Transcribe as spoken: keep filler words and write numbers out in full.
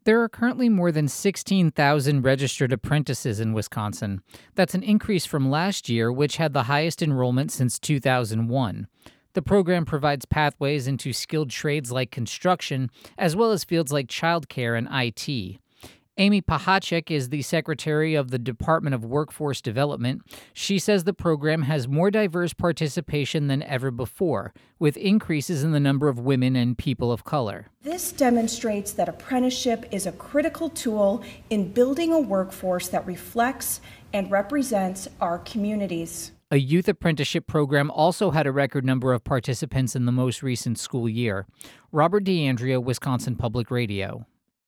There are currently more than sixteen thousand registered apprentices in Wisconsin. That's an increase from last year, which had the highest enrollment since two thousand one. The program provides pathways into skilled trades like construction, as well as fields like childcare and I T. Amy Pahacek is the secretary of the Department of Workforce Development. She says the program has more diverse participation than ever before, with increases in the number of women and people of color. This demonstrates that apprenticeship is a critical tool in building a workforce that reflects and represents our communities. A youth apprenticeship program also had a record number of participants in the most recent school year. Robert DeAndrea, Wisconsin Public Radio.